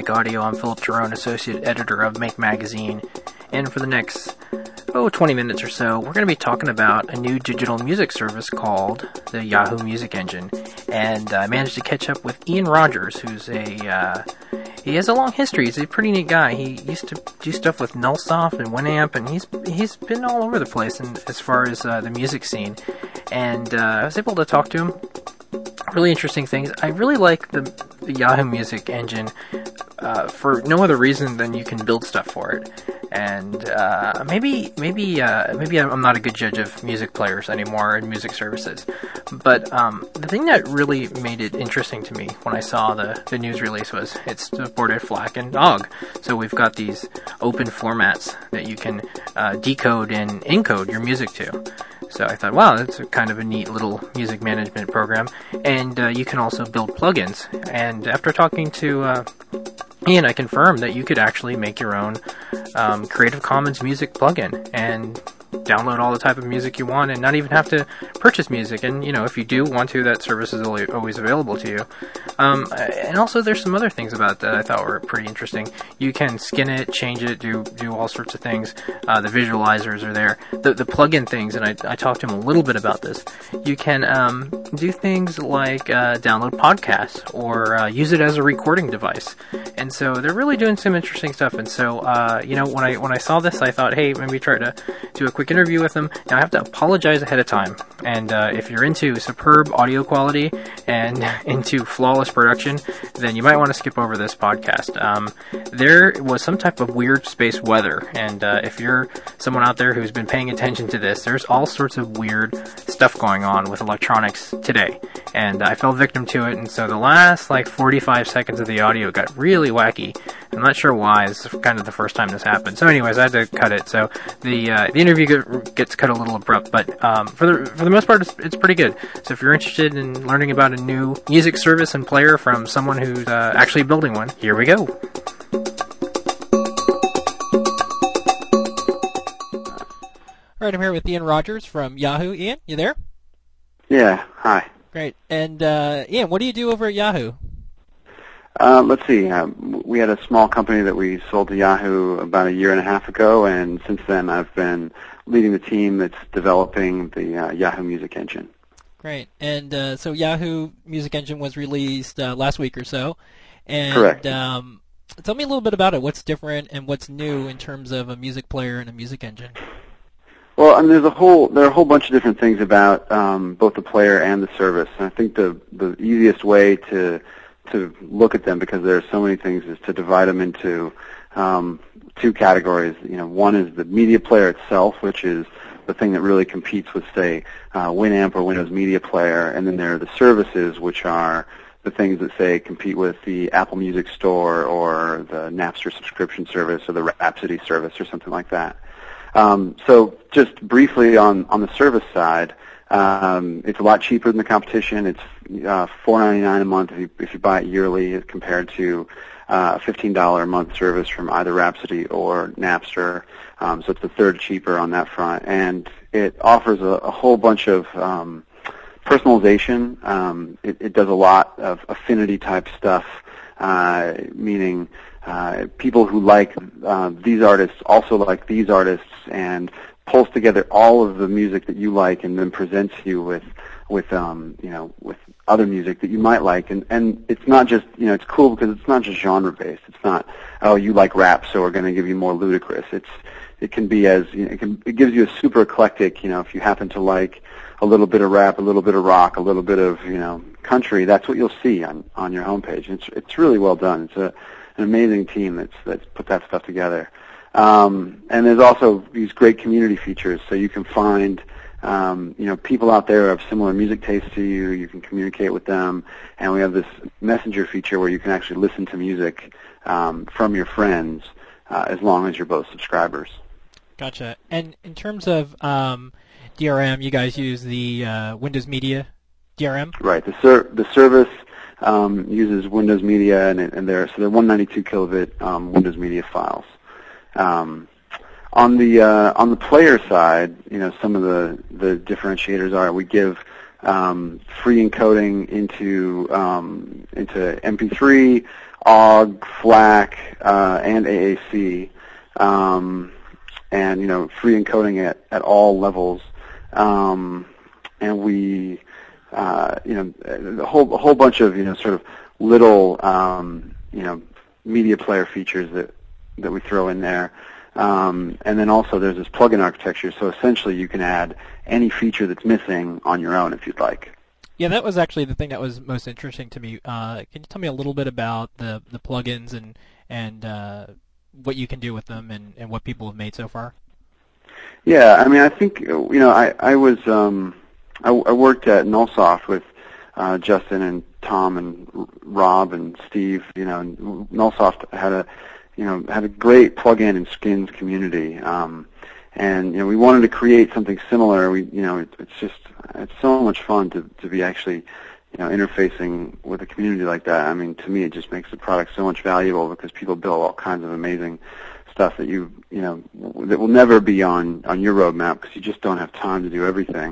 Make Audio. I'm Philip Jerome, Associate Editor of Make Magazine. And for the next, 20 minutes or so, we're going to be talking about a new digital music service called the Yahoo Music Engine. And I managed to catch up with Ian Rogers, who's he has a long history. He's a pretty neat guy. He used to do stuff with Nullsoft and Winamp, and he's been all over the place as far as the music scene. And I was able to talk to him. Really interesting things. I really like the Yahoo Music Engine for no other reason than you can build stuff for it. And maybe I'm not a good judge of music players anymore and music services. But the thing that really made it interesting to me when I saw the news release was it's supported FLAC and OGG. So we've got these open formats that you can decode and encode your music to. So I thought, wow, that's kind of a neat little music management program. And you can also build plugins. And after talking to Ian, I confirmed that you could actually make your own Creative Commons music plugin and download all the type of music you want and not even have to purchase music. And, if you do want to, that service is always available to you. And also there's some other things about that I thought were pretty interesting. You can skin it, change it, do all sorts of things. The visualizers are there. The plugin things, and I talked to him a little bit about this. You can do things like download podcasts or use it as a recording device. And so they're really doing some interesting stuff. And so, when I saw this, I thought, hey, maybe try to do a quick interview with them. Now I have to apologize ahead of time. And if you're into superb audio quality and into flawless production, then you might want to skip over this podcast. There was some type of weird space weather, and if you're someone out there who's been paying attention to this, there's all sorts of weird stuff going on with electronics today, and I fell victim to it. And so the last 45 seconds of the audio got really wacky. I'm not sure why. It's kind of the first time this happened. So anyways, I had to cut it. So the interview gets cut a little abrupt, but for the most part, it's pretty good. So if you're interested in learning about a new music service and player from someone who's actually building one, here we go. All right, I'm here with Ian Rogers from Yahoo. Ian, you there? Yeah, hi. Great. And Ian, what do you do over at Yahoo? Let's see. We had a small company that we sold to Yahoo about a year and a half ago, and since then I've been leading the team that's developing the Yahoo Music Engine. Great. And so Yahoo Music Engine was released last week or so. And, correct. Tell me a little bit about it. What's different and what's new in terms of a music player and a music engine? Well, I mean, there are a whole bunch of different things about both the player and the service. And I think the easiest way to look at them, because there are so many things, is to divide them into two categories. One is the media player itself, which is the thing that really competes with, say, Winamp or Windows Media Player, and then there are the services, which are the things that, say, compete with the Apple Music Store or the Napster subscription service or the Rhapsody service or something like that. So just briefly on the service side, it's a lot cheaper than the competition. It's $4.99 a month if you buy it yearly, compared to a $15 a month service from either Rhapsody or Napster. So it's a third cheaper on that front, and it offers a whole bunch of personalization. It does a lot of affinity type stuff, meaning people who like these artists also like these artists, and pulls together all of the music that you like and then presents you with other music that you might like. And it's not just, it's cool because it's not just genre based. It's not, oh, you like rap, so we're going to give you more Ludacris. It can be it gives you a super eclectic, if you happen to like a little bit of rap, a little bit of rock, a little bit of, country, that's what you'll see on your homepage. It's really well done. It's an amazing team that's put that stuff together. And there's also these great community features, so you can find people out there who have similar music tastes to you. You can communicate with them, and we have this messenger feature where you can actually listen to music from your friends as long as you're both subscribers. Gotcha. And in terms of DRM, you guys use the Windows Media DRM? Right. The service uses Windows Media, and they're 192 kilobit Windows Media files. On the player side, some of the differentiators are we give free encoding into MP3 OGG, FLAC, and AAC, and free encoding at all levels, and we a whole bunch of sort of little media player features that we throw in there. And then also there's this plugin architecture, so essentially you can add any feature that's missing on your own if you'd like. Yeah, that was actually the thing that was most interesting to me. Can you tell me a little bit about the plugins and what you can do with them and what people have made so far? Yeah, I mean, I think I worked at Nullsoft with Justin and Tom and Rob and Steve. And Nullsoft had a great plugin and skins community, and we wanted to create something similar. It's so much fun to be actually interfacing with a community like that. I mean, to me, it just makes the product so much valuable because people build all kinds of amazing stuff that that will never be on your roadmap because you just don't have time to do everything.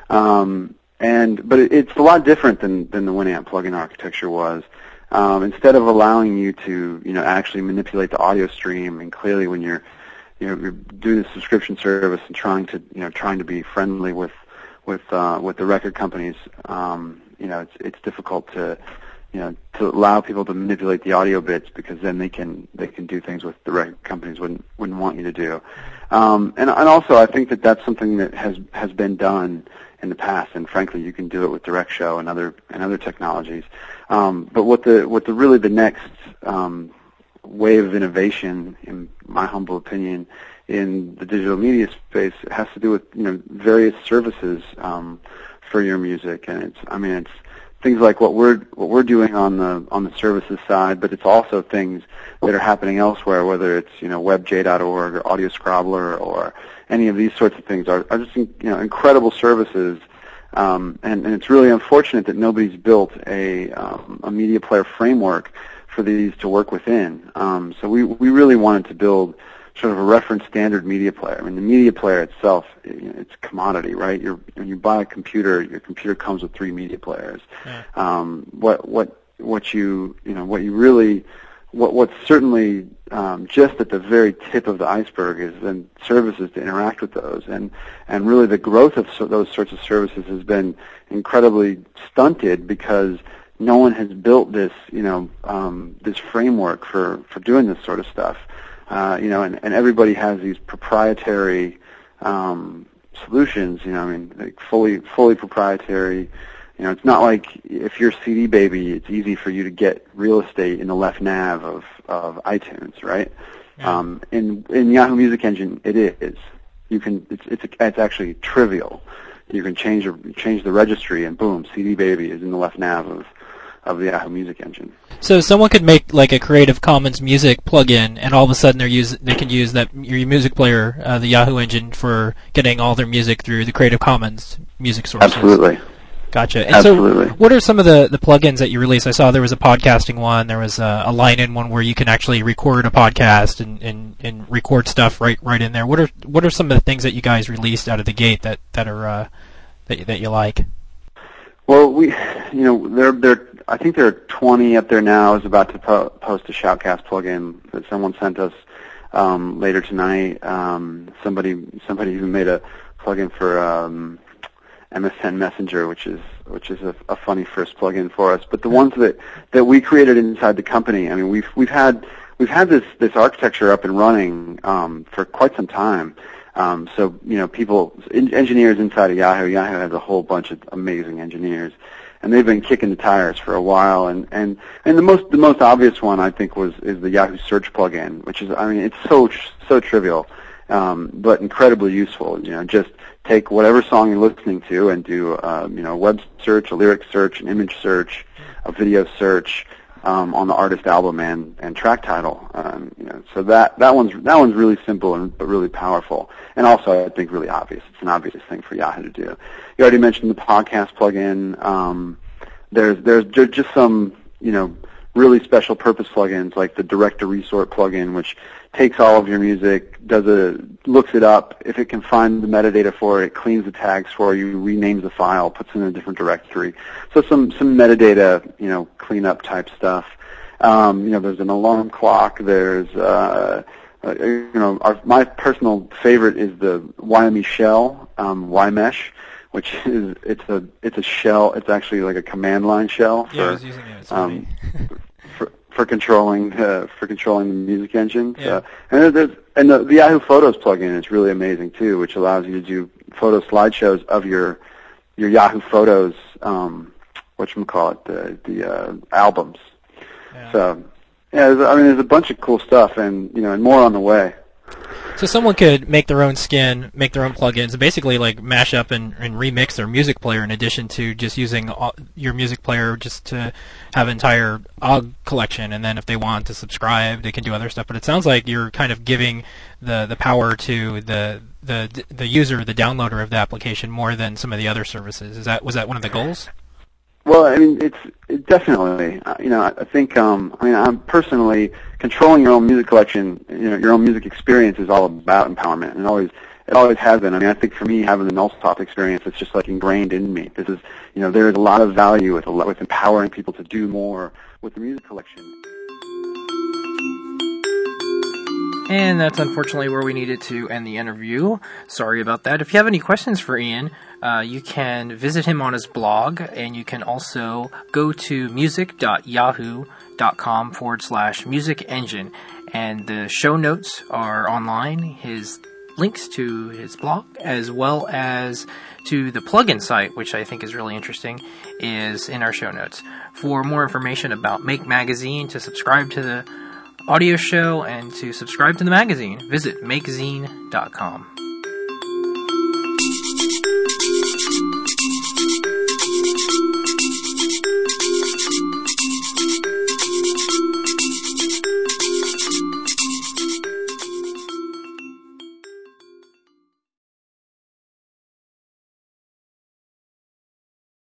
But it's a lot different than the Winamp plugin architecture was. Instead of allowing you to actually manipulate the audio stream, and clearly when you're doing the subscription service and trying to be friendly with the record companies, it's difficult to allow people to manipulate the audio bits because then they can do things with the record companies wouldn't want you to do. And also I think that's something that has been done in the past, and frankly you can do it with DirectShow and other technologies. But what the next wave of innovation, in my humble opinion, in the digital media space has to do with various services for your music, and it's things like what we're doing on the services side, but it's also things that are happening elsewhere, whether it's WebJ.org or AudioScrobbler or any of these sorts of things are just incredible services. And it's really unfortunate that nobody's built a media player framework for these to work within. So we really wanted to build sort of a reference standard media player. I mean, the media player itself, it's a commodity, right? When you buy a computer, your computer comes with 3 media players. Yeah. What's certainly just at the very tip of the iceberg is then services to interact with those, and really the growth of those sorts of services has been incredibly stunted because no one has built this this framework for doing this sort of stuff, and everybody has these proprietary solutions, like fully proprietary. It's not like if you're CD Baby, it's easy for you to get real estate in the left nav of iTunes, right? Yeah. In Yahoo Music Engine, it is. You can. It's actually trivial. You can change the registry, and boom, CD Baby is in the left nav of the Yahoo Music Engine. So someone could make like a Creative Commons music plugin, and all of a sudden they can use that your music player, the Yahoo Engine, for getting all their music through the Creative Commons music sources. Absolutely. Gotcha. And Absolutely. So what are some of the plugins that you released? I saw there was a podcasting one. There was a line-in one where you can actually record a podcast and record stuff right in there. What are some of the things that you guys released out of the gate that are that you like? Well, I think there are 20 up there now. I was about to post a Shoutcast plugin that someone sent us later tonight. Somebody who made a plugin for MSN Messenger, which is a funny first plugin for us. But the ones that we created inside the company, I mean, we've had this architecture up and running for quite some time. So engineers inside of Yahoo has a whole bunch of amazing engineers, and they've been kicking the tires for a while. And the most obvious one I think is the Yahoo Search plugin, which is, I mean, it's so trivial, but incredibly useful. Just take whatever song you're listening to and do a web search, a lyric search, an image search, a video search on the artist, album, and track title. So that one's really simple but really powerful, and also I think really obvious. It's an obvious thing for Yahoo to do. You already mentioned the podcast plugin. There's just some really special purpose plugins like the Directory Sort plugin, which takes all of your music, looks it up. If it can find the metadata for it, cleans the tags for you, renames the file, puts it in a different directory. So some metadata, cleanup type stuff. There's an alarm clock. There's my personal favorite is the YMesh YMesh, which is it's a shell. It's actually like a command line shell I was using it. It's funny. for controlling the music engine. Yeah. And the Yahoo Photos plugin is really amazing too, which allows you to do photo slideshows of your Yahoo Photos the albums. Yeah. So there's a bunch of cool stuff, and more on the way. So someone could make their own skin, make their own plugins, and basically like mash up and remix their music player in addition to just using your music player just to have an entire OGG collection. And then if they want to subscribe, they can do other stuff. But it sounds like you're kind of giving the power to the user, the downloader of the application, more than some of the other services. Was that one of the goals? Well, I mean, it's definitely, I think, I'm personally controlling your own music collection, your own music experience is all about empowerment, and it always has been. I mean, I think for me, having the Nullsoft experience, it's just like ingrained in me. This is, there's a lot of value with empowering people to do more with the music collection. And that's unfortunately where we needed to end the interview. Sorry about that. If you have any questions for Ian, you can visit him on his blog, and you can also go to music.yahoo.com/music engine. And the show notes are online, his links to his blog, as well as to the plugin site, which I think is really interesting, is in our show notes. For more information about Make Magazine, to subscribe to the audio show and to subscribe to the magazine, visit makezine.com.